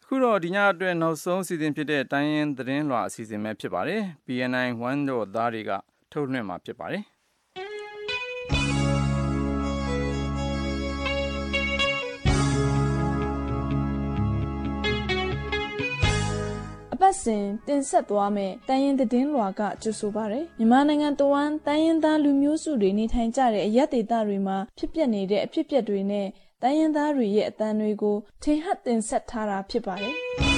ခုတော့ဒီညအတွက်နောက်ဆုံးစီစဉ်ဖြစ်တဲ့တိုင်းရင်းသတင်းလွှာအစီအစဉ်ပဲဖြစ်ပါတယ် BNI 1တို့သားတွေကထုတ်လွှင့်မှာဖြစ်ပါတယ်ပတ်စဉ်တင်ဆက်သွားမယ်တိုင်းရင်းသတင်းလွှာကကြိုဆိုပါရယ်မြန်မာနိုင်ငံတဝန်းတိုင်းရင်းသားလူမျိုးစုတွေနေထိုင်ကြတဲ့အရပ်ဒေသတွေမှာဖြစ်ပျက်နေတဲ့အဖြစ်အပျက်တွေနဲ့တိုင်းရင်းသားတွေရဲ့အသံတွေကိုထင်ဟပ်တင်ဆက်ထားတာဖြစ်ပါတယ်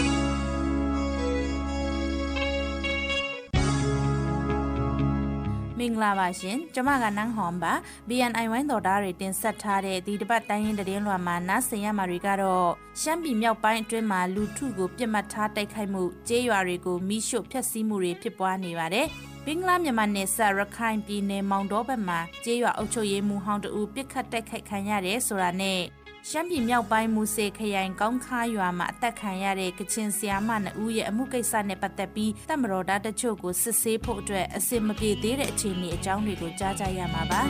မင်္ဂလာပါရှင်ကျမကနန်းဟွန်ပါ BNI ဝိုင်းတော်သားတွေတင်ဆက်ထားတဲ့ဒီတစ်ပတ်တိုင်းရင်းသတင်းလွှာမှာနားဆင်ရမှာတွေကတော့ရှမ်းပြည်မြောက်ပိုင်းအတွင်းမှာလူထုကိုပြစ်မှတ်ထားတိုက်ခိုက်မှုကျေးရွာတွေကိုမိရှို့ဖျက်ဆီးမှုတွေဖြစ်ပွားနေပါတယ်ဘင်္ဂလားမြန်မာနယ်စပ်ရခိုင်ပြည်နယ်မောင်တောဘက်မှာကျေးရွာအုပ်ချုပ်ရေးမှူးဟောင်းတဦးပြစ်ခတ်တိုက်ခိုက်ခံရတယ်ဆိုတာနဲ့ရှမ်းပြည်မြောက်ပိုင်းမူစေခရိုင်ကောင်းခါရွာမှာအသက်ခံရတဲ့ကချင်ဆရာမနှစ်ဦးရဲ့အမှုကိစ္စနဲ့ပတ်သက်ပြီးတပ်မတော်သားတချို့ကိုစစ်ဆေးဖို့အတွက်အစီအမပြေသေးတဲ့အခြေအနေအကြောင်းတွေကိုကြားကြရမှာပါ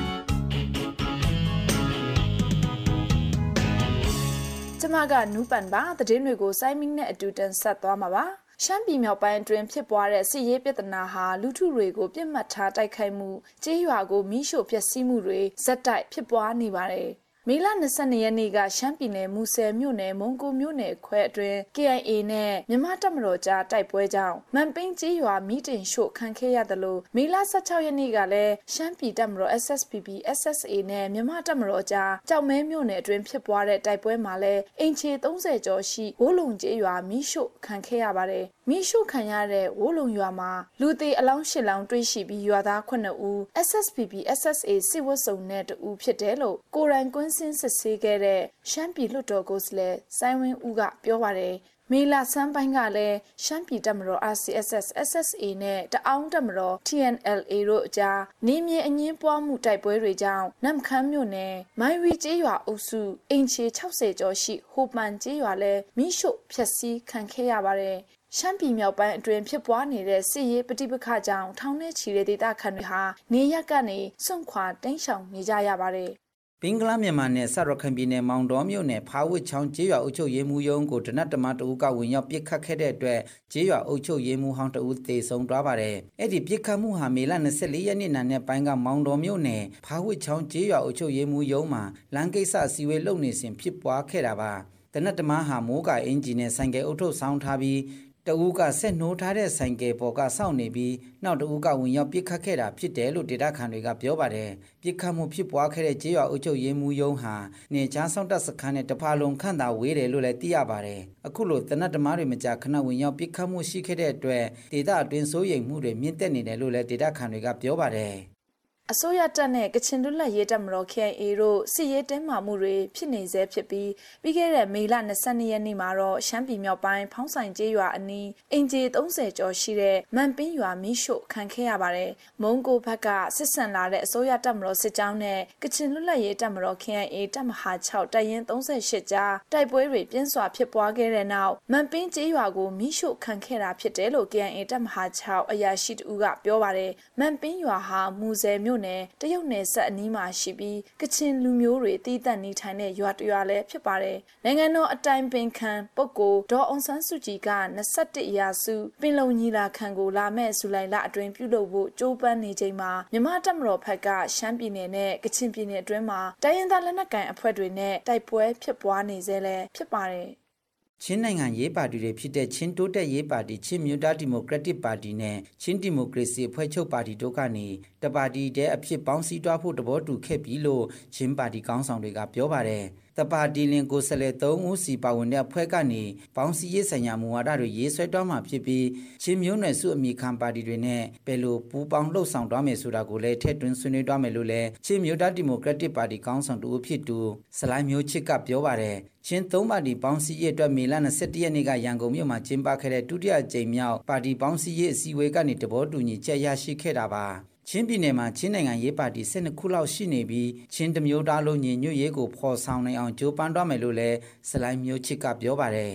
ကျမကနူးပန်ပါသတင်းတွေကိုစိုင်းမင်းနဲ့အတူတင်ဆက်သွားမှာပါရှမ်းပြည်မြောက်ပိုင်းအတွင်းဖြစ်ပွားတဲ့စစ်ရေးပြဿနာဟာလူထုတွေကိုပြစ်မှတ်ထားတိုက်ခိုက်မှုကျေးရွာကိုမိရှို့ဖျက်ဆီးမှုတွေဇက်တိုက်ဖြစ်ပွားနေပါတယ်မေလ22ရက်နေ့ကရှမ်းပြည်နယ်မူဆယ်မြို့နယ်မုံကိုမြို့နယ်ခွဲအတွင်း KIA နဲ့မြန်မာတပ်မတော်ကြားတိုက်ပွဲကြောင့်မန်ပိန်းကြီးရွာမိတင်ရှို့ခံခဲ့ရတယ်လို့မေလ16ရက်နေ့ကလည်းရှမ်းပြည်တပ်မတော် SSPP SSA နဲ့မြန်မာတပ်မတော်ကြားကြောက်မဲမြို့နယ်အတွင်းဖြစ်ပွားတဲ့တိုက်ပွဲမှာလည်းအင်ချေ30ကျော်ရှိဝိုးလုံကြီးရွာမိရှို့ခံခဲ့ရပါတယ်မိရှုခံရတဲ့ဝိုးလုံရွာမှာလူသေးအလောင်း8လောင်းတွေ့ရှိပြီးရွာသား9ဦး SSPP SSA စစ်ဝတ်စုံနဲ့တူဖြစ်တယ်လို့ကိုရိုင်းကွင်းစင်းစစ်ဆေးခဲ့တဲ့ရှမ်းပြည်လွှတ်တော်ကိုယ်စားလှယ်စိုင်းဝင်းဦးကပြောပါတယ်မေလာဆန်းပိုင်းကလည်းရှမ်းပြည်တပ်မတော် RCSS SSA နဲ့တအောင်းတပ်မတော် TNLA တို့အကြားနေမြေအငင်းပွားမှုတိုက်ပွဲတွေကြောင့်နမ်ခမ်းမြို့နယ်မိုင်းဝီကျေးရွာအုပ်စုအင်ချေ60ကျော်ရှိဟိုပန်ကျေးရွာလည်းမိရှုဖျက်ဆီးခံခဲ့ရပါတယ်ရှမ်းပြည်မြောက်ပိုင်းအတွင်းဖြစ်ပွားနေတဲ့စစ်ရေးပဋိပက္ခကြောင့်ထောင်ထဲချီတဲ့ဒေသခံတွေဟာနေရပ်ကနေစွန့်ခွာတိမ်းရှောင်နေကြရပါတယ်ဘင်္ဂလားမြန်မာနယ်စပ်ရခိုင်ပြည်နယ်မောင်တော်မြို့နယ်ဖားဝစ်ချောင်းကျေးရွာအုပ်ချုပ်ရေးမှူးရုံးကိုတနတ်တမတအုပ်ကဝင်ရောက်ပစ်ခတ်ခဲ့တဲ့အတွက်ကျေးရွာအုပ်ချုပ်ရေးမှူးဟောင်းတအုပ်သေဆုံးသွားပါတယ်။အဲ့ဒီပစ်ခတ်မှုဟာမေလ24ရက်နေ့နံနက်ပိုင်းကမောင်တော်မြို့နယ်ဖားဝစ်ချောင်းကျေးရွာအုပ်ချုပ်ရေးမှူးရုံးမှာလမ်းကိစ္စအစည်းအဝေးလုပ်နေစဉ်ဖြစ်ပွားခဲ့တာပါ။တနတ်တမဟာမိုးကအင်ဂျင်နဲ့ဆိုင်ကယ်အုပ်ထုတ်ဆောင်ထားပြီးတအူးကဆက်နှိုးထားတဲ့ဆိုင်ကယ်ပေါ်ကစောင့်နေပြီးနောက်တအူးကဝင်ရောက်ပစ်ခတ်ခဲ့တာဖြစ်တယ်လို့ဒေသခံတွေကပြောပါတယ်ပစ်ခတ်မှုဖြစ်ပွားခဲ့တဲ့ကျေးရွာအုပ်ချုပ်ရေးမှူးရုံးဟာနေချားဆောင်တပ်စခန်းနဲ့တဖာလုံးခန့်သာဝေးတယ်လို့လည်းသိရပါတယ်အခုလိုတနတ်တမားတွေမကြာခဏဝင်ရောက်ပစ်ခတ်မှုရှိခဲ့တဲ့အတွက်ဒေသအတွင်းစိုးရိမ်မှုတွေမြင့်တက်နေတယ်လို့လည်းဒေသခံတွေကပြောပါတယ်အစိုးရတပ်နဲ့ကချင်လွတ်လပ်ရေးတပ်မတော် KIA တို့စစ်ရေးတင်းမာမှုတွေဖြစ်နေဆဲဖြစ်ပြီးပြီးခဲ့တဲ့မေလ22ရက်နေ့မှာတော့ရှမ်းပြည်မြောက်ပိုင်းဖောင်းဆိုင်ကျေးရွာအနီးအင်ဂျီ30ကျော်ရှိတဲ့မန်ပင်းရွာမိရှို့ခံခဲ့ရပါတယ်။မုံကိုဘက်ကစစ်ဆန်လာတဲ့အစိုးရတပ်မတော်စစ်ကြောင်းနဲ့ကချင်လွတ်လပ်ရေးတပ်မတော် KIA တပ်မဟာ6တပ်ရင်း38ကြားတိုက်ပွဲတွေပြင်းစွာဖြစ်ပွားခဲ့တဲ့နောက်မန်ပင်းကျေးရွာကိုမိရှို့ခံခဲ့တာဖြစ်တယ်လို့ KIA တပ်မဟာ6အရာရှိတူကပြောပါတယ်။မန်ပင်းရွာဟာမူဆယ်မြို့နယ်တရုတ်နယ်စပ်အနီးမှာရှိပြီးကချင်လူမျိုးတွေတည်တံ့နေထိုင်တဲ့ရွာတရွာလည်းဖြစ်ပါတယ်။နိုင်ငံတော်အတိုင်ပင်ခံပုဂ္ဂိုလ်ဒေါ်အောင်ဆန်းစုကြည်က21ရာစုပင်လုံညီလာခံကိုလာမယ့်ဇူလိုင်လအတွင်းပြုလုပ်ဖို့ကြိုးပမ်းနေချိန်မှာမြန်မာတပ်မတော်ဘက်ကရှမ်းပြည်နယ်နဲ့ကချင်ပြည်နယ်အတွင်းမှာတိုင်းရင်းသားလက်နက်ကိုင်အဖွဲ့တွေနဲ့တိုက်ပွဲဖြစ်ပွားနေစေလဲဖြစ်ပါတယ်။ချင်းနိုင်ငံရေးပါတီတွေဖြစ်တဲ့ချင်းတိုးတက်ရေးပါတီချင်းမျိုးသားဒီမိုကရက်တစ်ပါတီနဲ့ချင်းဒီမိုကရေစီအဖွဲ့ချုပ်ပါတီတို့ကနေတပါတီတဲ့အဖြစ်ပေါင်းစည်းတွားဖို့တဘောတူခဲ့ပြီလို့ချင်းပါတီခေါင်းဆောင်တွေကပြောပါတယ်တပါတီလင်ကိုယ်စားလှယ်3ဦးစီပါဝင်တဲ့အဖွဲ့ကနေပေါင်းစည်းရေးဆိုင်ရာမူဝါဒတွေရေးဆွဲတွားမှာဖြစ်ပြီးချင်းမျိုးနွယ်စုအမိခံပါတီတွေနဲ့ဘယ်လိုပူးပေါင်းလှုပ်ဆောင်တွားမယ်ဆိုတာကိုလည်းထည့်သွင်းဆွေးနွေးတွားမယ်လို့လည်းချင်းမျိုးသားဒီမိုကရက်တစ်ပါတီခေါင်းဆောင်တူဖြစ်သူစလိုင်းမျိုးချစ်ကပြောပါတယ်ချင်း3ပါတီပေါင်းစည်းရေးအတွက်မေလ21ရက်နေ့ကရန်ကုန်မြို့မှာကျင်းပခဲ့တဲ့ဒုတိယကြိမ်မြောက်ပါတီပေါင်းစည်းရေးအစည်းအဝေးကနေတဘောတူညီချက်ရရှိခဲ့တာပါချင်းပြည်နယ်မှာချင်းနိုင်ငံရေးပါတီ12ခုလောက်ရှိနေပြီးချင်းတမျိုးသားလုံးညီညွတ်ရေးကိုဖော်ဆောင်နိုင်အောင်ကြိုးပမ်းသွားမယ်လို့လည်းစလိုင်းမျိုးချစ်ကပြောပါတယ်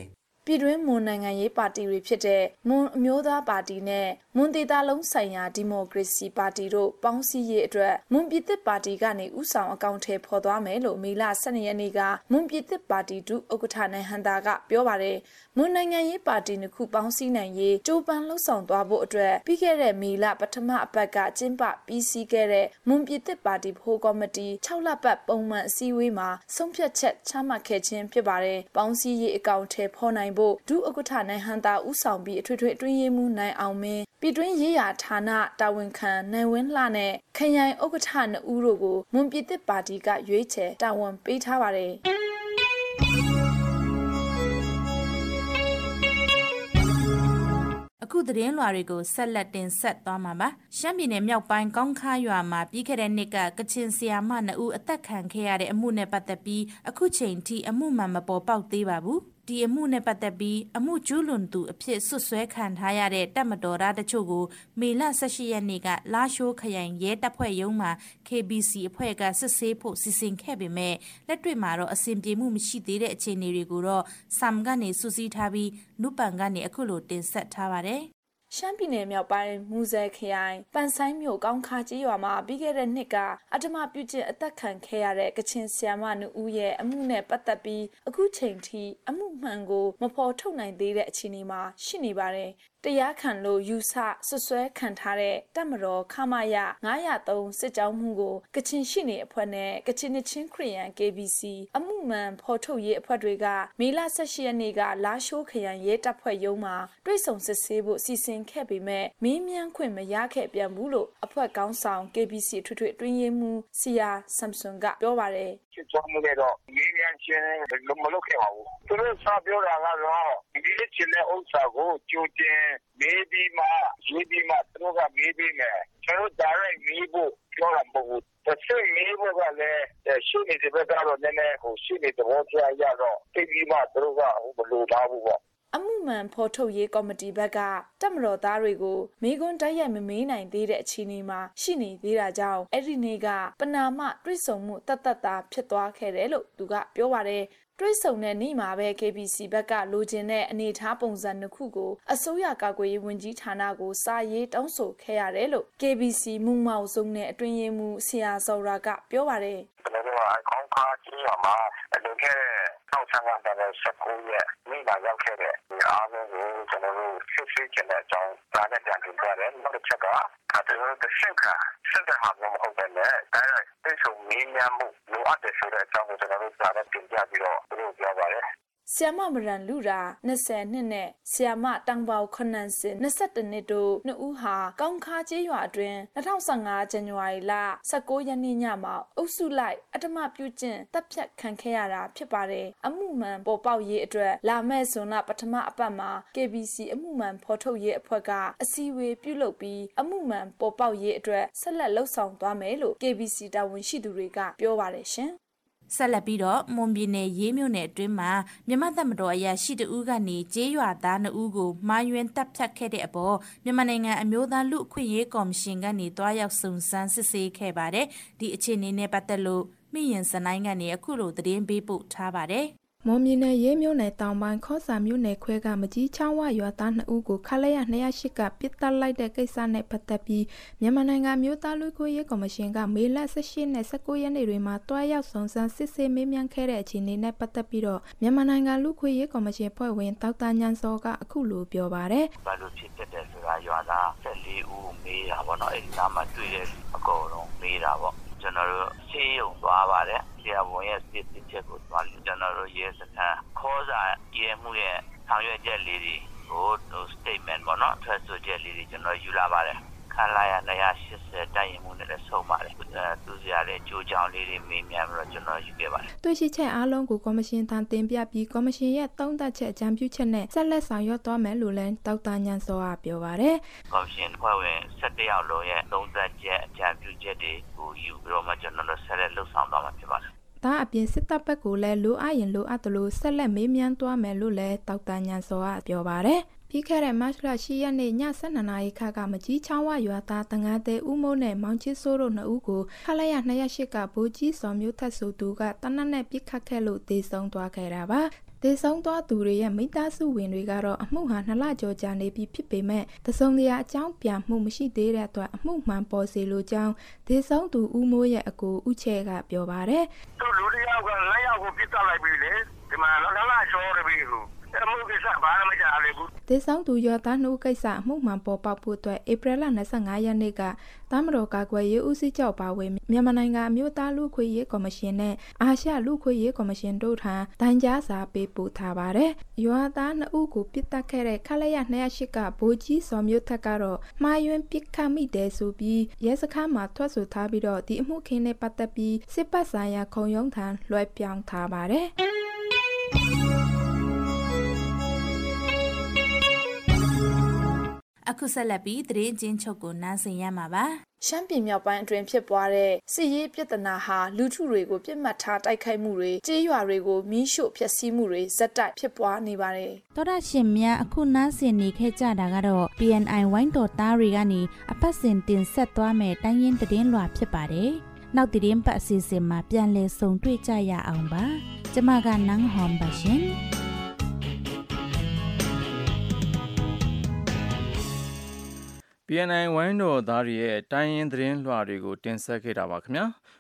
ပြည်တွင်းမွန်နိုင်ငံရေးပါတီတွေဖြစ်တဲ့မွန်အမျိုးသားပါတီနဲ့မွန်ဒေသလုံးဆိုင်ရာဒီမိုကရေစီပါတီတို့ပေါင်းစည်းရေးအတွက်မွန်ပြည်သစ်ပါတီကနေဥဆောင်အကောင့်ထဲပေါ်သွားမယ်လို့မေလ12ရက်နေ့ကမွန်ပြည်သစ်ပါတီဒုဥက္ကဋ္ဌနိုင်ဟန်တာကပြောပါတယ်မွန်နိုင်ငံရေးပါတီနှစ်ခုပေါင်းစည်းနိုင်ရေးကြိုးပမ်းလှုပ်ဆောင်သွားဖို့အတွက်ပြီးခဲ့တဲ့မေလပထမအပတ်ကကျင်းပပြီးစီးခဲ့တဲ့မွန်ပြည်သစ်ပါတီဗဟိုကော်မတီ6လပတ်ပုံမှန်အစည်းအဝေးမှာဆုံးဖြတ်ချက်ချမှတ်ခဲ့ခြင်းဖြစ်ပါတယ်ပေါင်းစည်းရေးအကောင့်ထဲပေါ်နိုင်ဖို့ဒုဥက္ကဋ္ဌနိုင်ဟန်တာဦးဆောင်ပြီးအထွေထွေအတွင်းရေးမှူးနိုင်အောင်မင်းပြည်တွင်းရေးရာဌာနတာဝန်ခံနိုင်ဝင်းလှနဲ့ခရိုင်ဥက္ကဋ္ဌနှစ်ဦးတို့ကိုမွန်ပြည်သစ်ပါတီကရွေးချယ်တာဝန်ပေးထားပါတယ်အခုသတင်းလွှာတွေကိုဆက်လက်တင်ဆက်သွားမှာပါရှမ်းပြည်နယ်မြောက်ပိုင်းကောင်းခါရွာမှာပြီးခဲ့တဲ့နှစ်ကကချင်ဆီယာမ2ဦးအသက်ခံခဲ့ရတဲ့အမှုနဲ့ပတ်သက်ပြီးအခုချိန်ထိအမှုမှန်မပေါ်ပေါက်သေးပါဘူးဒီအမှုနဲ့ပတ်သက်ပြီးအမှုကျူးလွန်သူအဖြစ်ဆွဆွဲခံထားရတဲ့တပ်မတော်သားတချို့ကိုမေလ18ရက်နေ့ကလာရှိုးခရိုင်ရဲတပ်ဖွဲ့ရုံးမှာ KBC အဖွဲ့ကစစ်ဆေးဖို့စီစဉ်ခဲ့ပေမဲ့လက်တွေ့မှာတော့အဆင်ပြေမှုမရှိသေးတဲ့အခြေအနေတွေကိုတော့ဆမ်ကနေစူးစီးထားပြီးနုပန်ကနေအခုလိုတင်ဆက်ထားပါတယ်ရှမ်းပြည်နယ်မြောက်ပိုင်းမူဆယ်ခရိုင်ပန်ဆိုင်မြို့ကောင်းခါကြီးရွာမှာပြီးခဲ့တဲ့နှစ်ကအဓမ္မပြုကျင့်အသက်ခံခဲ့ရတဲ့ကချင်ဆီယာမ2ဦးရဲ့အမှုနဲ့ပတ်သက်ပြီးအခုချိန်ထိအမှုမှန်ကိုမဖော်ထုတ်နိုင်သေးတဲ့အခြေအနေမှာရှိနေပါတယ်တရားခံလို့ယူဆဆွဆွဲခံထားတဲ့တပ်မတော်ခမာယ903စစ်ကြောင်းမှုကိုကချင်ရှိနေအဖွဲ့နဲ့ကချင်ချင်းခရီးယန် KBC အမှုမှန်ဖော်ထုတ်ရေးအဖွဲ့တွေကမေလ18ရက်နေ့ကလာရှိုးခရိုင်ရဲတပ်ဖွဲ့ရုံးမှာတွေ့ဆုံစစ်ဆေးဖို့စီစဉ်ခဲ့ပေမဲ့မင်းမြန်းခွင့်မရခဲ့ပြန်ဘူးလို့အဖွဲ့ကောင်းဆောင် KBC ထွေထွေအတွင်းရေးမှူးဆီယာဆမ်ဆွန်ကပြောပါတယ်စစ်ကြောင်းမှုတော့မင်းမြန်းချင်းမလုပ်ခဲ့ပါဘူးသူတို့စပြောတာကတော့ဒီချင်တဲ့ဥစ္စာကိုကြိုတင်မေးပြီးမှရေးပြီးမှသူတို့ကမေးပြီးမယ်ကျွန်တော် direct မေးဖို့ပြောတာမဟုတ်ဘူးတစ်ချက်မေးဖို့ကလည်းရှင်းနေတဲ့ဘက်ကတော့နည်းနည်းရှင်းနေတဲ့ဘောပြရတော့သိပြီးမှသူတို့ကမလိုလားဘူးပေါ့အမှုမှန်ဖော်ထုတ်ရေးကော်မတီဘက်ကတပ်မတော်သားတွေကိုမိကွန်းတိုက်ရိုက်မမေးနိုင်သေးတဲ့အခြေအနေမှာရှိနေသေးတာကြောင့်အဲ့ဒီနေ့ကပနာမတွေ့ဆုံမှုတတ်တာဖြစ်သွားခဲ့တယ်လို့သူကပြောပါတယ်တွေ့ဆုံတဲ့နေ့မှာပဲ KBC ဘက်ကလိုချင်တဲ့အနေအထားပုံစံတစ်ခုကိုအစိုးရကာကွယ်ရေးဝန်ကြီးဌာနကိုစာရေးတောင်းဆိုခဲ့ရတယ်လို့ KBC မူမောက်စုံနဲ့အတွင်းရေးမှူးဆီယာစောရာကပြောပါတယ်ကျွန်တော်တို့ကကောင်းခါကြီးရမှာလွန်ခဲ့တဲ့19ရက်နေ့မှာရောက်ခဲ့တဲ့အားလုံးကိုကျွန်တော်တို့ဆွဆွချင်တဲ့အကြောင်းဒါနဲ့ပြန်ပြသွားတယ်နောက်တစ်ချက်ကကျွန်တော်တို့ရှင်းခါစစ်တဲ့ဟာမျိုးမဟုတ်ဘဲနဲ့တိတ်ဆုံမင်းများမှုလိုအပ်တဲ့ဆိုတဲ့အကြောင်းကိုကျွန်တော်တို့ဒါနဲ့ပြင်ပြပြီးတော့သူတို့ပြောပါတယ်ဆီယာမမရန်လူရာ20နှစ်နဲ့ဆီယာမတန်ပေါခနန်စင်22နှစ်တို့နှစ်ဦးဟာကောင်းခါကျေးရွာအတွင်း2015ဇန်နဝါရီလ19ရက်နေ့ညမှာအုပ်စုလိုက်အဓမ္မပြုကျင့်တပ်ဖြတ်ခံခဲ့ရတာဖြစ်ပါတယ်အမှုမှန်ပေါ်ပေါက်ရေးအတွက်လာမဲ့ဇွန်လပထမအပတ်မှာ KBC အမှုမှန်ဖော်ထုတ်ရေးအဖွဲ့ကအစည်းအဝေးပြုလုပ်ပြီးအမှုမှန်ပေါ်ပေါက်ရေးအတွက်ဆက်လက်လှုပ်ဆောင်သွားမယ်လို့ KBC တာဝန်ရှိသူတွေကပြောပါတယ်ရှင်ဆက်လက်ပြီးတော့မွန်ပြည်နယ်ရေးမြို့နယ်အတွင်းမှာမြန်မာတပ်မတော်အရာရှိတဦးကနေကျေးရွာသား2ဦးကိုမာယွင်တပ်ဖြတ်ခဲ့တဲ့အပေါ်မြန်မာနိုင်ငံအမျိုးသားလူ့အခွင့်အရေးကော်မရှင်ကနေတွားရောက်စုံစမ်းစစ်ဆေးခဲ့ပါတယ်။ဒီအခြေအနေနဲ့ပတ်သက်လို့မိရင်စနိုင်းကနေအခုလိုသတင်းပေးပို့ထားပါတယ်။မွန်ပြည်နယ်ရေးမြို့နယ်တောင်ပိုင်းခေါဆာမြို့နယ်ခွဲကမကြီးချောင်းဝရွာသား2ဦးကိုခလိုက်ရ208ကပစ်တက်လိုက်တဲ့ကိစ္စနဲ့ပတ်သက်ပြီးမြန်မာနိုင်ငံမျိုးသားလူ့ခွင့်ရေးကော်မရှင်ကမေလ18နဲ့19ရက်နေ့တွေမှာတွားရောက်စုံစမ်းစစ်ဆေးမေးမြန်းခဲ့တဲ့အခြေအနေနဲ့ပတ်သက်ပြီးတော့မြန်မာနိုင်ငံလူ့ခွင့်ရေးကော်မရှင်ဖွဲ့ဝင်ဒေါက်တာညန်စောကအခုလိုပြောပါတယ်။ဘာလို့ဖြစ်တဲ့ဆိုတာရွာသား14ဦးမေးတာပေါ့နော်အဲဒီနားမှာတွေ့တဲ့အကုန်လုံးမေးတာပေါ့ကျွန်တော်တို့ဆေးရုံသွားပါတယ်ဆရာဝန်ရဲ့စစ်စစ်ချက်ကိုသွားလို့ကျွန်တော်တို့ရဲစခန်းခေါ်စာရဲမှုရဲ့ဆောင်ရွက်ချက်လေးတွေကို statement ပေါ့နော်ထွက်ဆိုချက်လေးတွေကျွန်တော်ယူလာပါတယ်ခလာရ280တိုင်ရင်မှုနဲ့လည်းဆုံးပါတယ်သူစရာတဲ့ကြိုးကြောင်လေးတွေမေးမြန်းပြီးတော့ကျွန်တော်ယူခဲ့ပါတယ်တွေ့ရှိချက်အားလုံးကိုကော်မရှင်ထံတင်ပြပြီးကော်မရှင်ရဲ့သုံးသပ်ချက်အကြံပြုချက်နဲ့ဆက်လက်ဆောင်ရွက်သွားမယ်လို့လည်းဒေါက်တာညန်စောကပြောပါတယ်ကော်မရှင်ဖွဲ့ဝင်17ယောက်လုံးရဲ့သုံးသပ်ချက်အကြံပြုချက်တွေကိုယူပြီးတော့မှကျွန်တော်တို့ဆက်လက်လှုပ်ဆောင်သွားမှာဖြစ်ပါတယ်ဒါအပြင်စစ်တပ်ဘက်ကိုလည်းလိုအပ်ရင်လိုအပ်သလိုဆက်လက်မေးမြန်းသွားမယ်လို့လည်းဒေါက်တာညန်စောကပြောပါတယ်ပြီးခဲ့တဲ့မတ်လ10ရက်နေ့ည12နာရီခန့်ကမကြီးချောင်းဝရွာသားတငါးသေးဦးမိုးနဲ့မောင်ချစ်စိုးတို့2ဦးကိုခလိုက်ရ208ကဘိုးကြီးစော်မျိုးထက်ဆိုသူကတနက်နဲ့ပြစ်ခတ်ခဲ့လို့ဒေဆုံးသွားခဲ့တာပါသေဆုံးသွားသူတွေရဲ့မိသားစုဝင်တွေကတော့အမှုဟာ2လကျော်ကြာနေပြီဖြစ်ပေမဲ့တစုံတရာအကြောင်းပြမှုမရှိသေးတဲ့အတွက်အမှုမှန်ပေါ်စေလိုကြောင်းသေဆုံးသူဦးမိုးရဲ့အကိုဦးချဲကပြောပါတယ်။သူလူတယောက်ကလက်ရောက်ကိုပြစ်တက်လိုက်ပြီလေ။ဒီမှာတော့2လကျော်နေပြီဟု။အမှုကိစ္စဘာမှမကြားရဘူး။သေဆုံးသူရွာသား2ဦးကိစ္စအမှုမှန်ပေါ်ပေါက်ဖို့အတွက်ဧပြီလ25ရက်နေ့ကတမတော်ကာကွယ်ရေးဦးစီးချုပ်ပါဝင်မြန်မာနိုင်ငံအမျိုးသားလူ့ခွင့်ရေးကော်မရှင်နဲ့အာရှလူ့ခွင့်ရေးကော်မရှင်တို့ထံတိုင်ကြားစာပေးပို့ထားပါတယ်။ရွာသား2ဦးကိုပြစ်တက်ခဲ့တဲ့ခလရ208ကဗိုလ်ကြီးစော်မျိုးထက်ကတော့မှားယွင်းပြစ်ခတ်မိတယ်ဆိုပြီးရဲစခန်းမှာထွက်ဆိုထားပြီးတော့ဒီအမှုခင်းနဲ့ပတ်သက်ပြီးစစ်ပတ်ဆိုင်ရာခုံရုံးထံလွှဲပြောင်းထားပါတယ်။အခုဆက်လက်ပြီးသတင်းချင်းချုပ်ကိုနားဆင်ရမှာပါရှမ်းပြည်မြောက်ပိုင်းအတွင်းဖြစ်ပွားတဲ့စစ်ရေးပြဿနာဟာလူထုတွေကိုပြစ်မှတ်ထားတိုက်ခိုက်မှုတွေကြေးရွာတွေကိုမီးရှို့ဖျက်ဆီးမှုတွေဇက်တိုက်ဖြစ်ပွားနေပါတယ်သောတာရှင်များအခုနားဆင်နေခဲ့ကြတာကတော့ BNI ဝိုင်းတော်သားတွေကနေအပတ်စဉ်တင်ဆက်သွားမယ်တိုင်းရင်းသတင်းလွှာဖြစ်ပါတယ်နောက်သတင်းပတ်အစီအစဉ်မှာပြန်လည်ဆုံတွေ့ကြရအောင်ပါကျမကနန်းဟွန်ပါရှင် BNI ဝိုင်းတော်သားတွေရဲ့တိုင်းရင်းသတင်းလွှာတွေကိုတင်ဆက်ခဲ့တာပါခင်ဗျာ